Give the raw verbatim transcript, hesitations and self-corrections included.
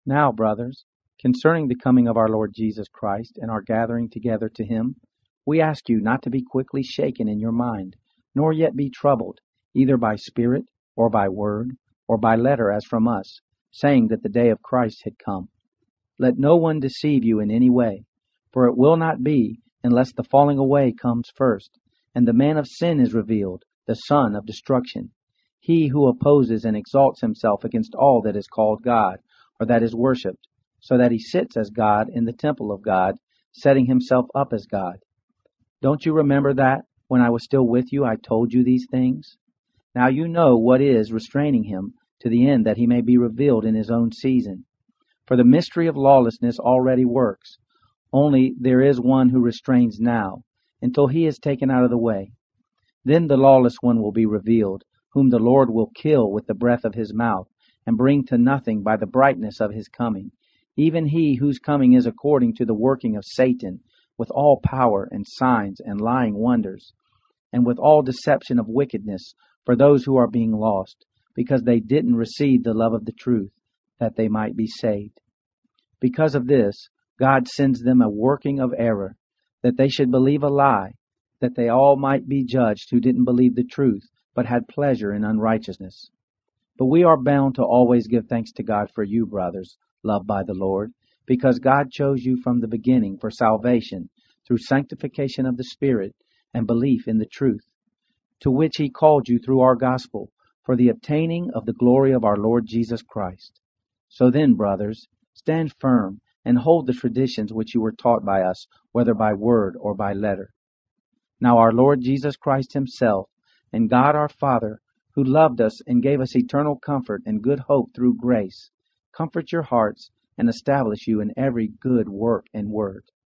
Now, brothers, concerning the coming of our Lord Jesus Christ and our gathering together to him, we ask you not to be quickly shaken in your mind, nor yet be troubled, either by spirit, or by word, or by letter as from us, saying that the day of Christ had come. Let no one deceive you in any way, for it will not be, unless the falling away comes first, and the man of sin is revealed, the son of destruction, he who opposes and exalts himself against all that is called God, or that is worshipped, so that he sits as God in the temple of God, setting himself up as God. Don't you remember that, when I was still with you, I told you these things? Now you know what is restraining him, to the end that he may be revealed in his own season. For the mystery of lawlessness already works, only there is one who restrains now, until he is taken out of the way. Then the lawless one will be revealed, whom the Lord will kill with the breath of his mouth, and bring to nothing by the brightness of his coming, even he whose coming is according to the working of Satan, with all power and signs and lying wonders, and with all deception of wickedness for those who are being lost, because they didn't receive the love of the truth, that they might be saved. Because of this, God sends them a working of error, that they should believe a lie, that they all might be judged who didn't believe the truth, but had pleasure in unrighteousness. But we are bound to always give thanks to God for you, brothers, loved by the Lord, because God chose you from the beginning for salvation, through sanctification of the Spirit and belief in the truth, to which he called you through our gospel, for the obtaining of the glory of our Lord Jesus Christ. So then, brothers, stand firm and hold the traditions which you were taught by us, whether by word or by letter. Now our Lord Jesus Christ himself, and God our Father, who loved us and gave us eternal comfort and good hope through grace, comfort your hearts and establish you in every good work and word.